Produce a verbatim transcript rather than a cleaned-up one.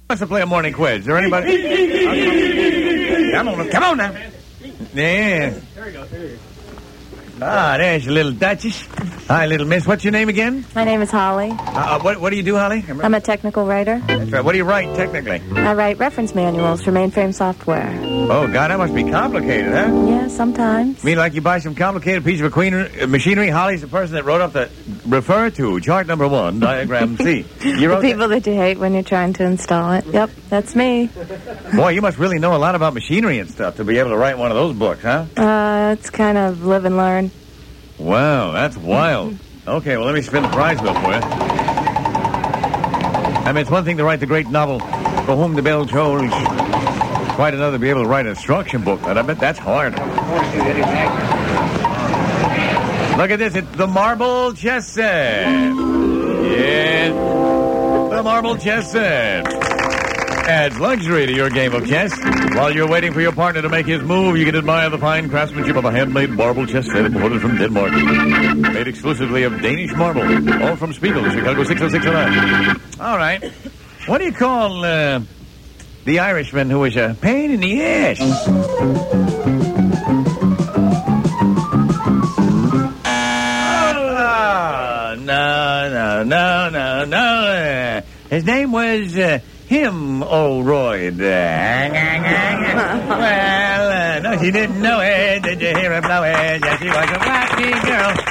wants to play a morning quiz? Is there anybody? Come on, come on now. Yeah. There we go. Ah, there's your little Duchess. Hi, little miss. What's your name again? My name is Holly. Uh, what, what do you do, Holly? I'm a technical writer. That's right. What do you write, technically? I write reference manuals for mainframe software. Oh, God, that must be complicated, huh? Yeah, sometimes. You mean like you buy some complicated piece of uh, machinery? Holly's the person that wrote up the refer to chart number one, diagram C. You wrote the people that? that you hate when you're trying to install it. Yep, that's me. Boy, you must really know a lot about machinery and stuff to be able to write one of those books, huh? Uh, it's kind of live and learn. Wow, that's wild. Okay, well, let me spin the prize wheel for you. I mean, it's one thing to write the great novel, For Whom the Bell Tolls. Quite another to be able to write an instruction book. And I bet that's hard. Look at this. It's the marble chess set. Yes. The marble chess set. Adds luxury to your game of chess. While you're waiting for your partner to make his move, you can admire the fine craftsmanship of a handmade marble chess set imported from Denmark. Made exclusively of Danish marble. All from Spiegel, Chicago six oh six oh nine. All right. What do you call uh, the Irishman who was a pain in the ass? Oh, no, no, no, no, no. His name was... Uh, Him, O'Royd. Well, uh, no, she didn't know it. Did you hear her blow it? Yeah, she was a wacky girl.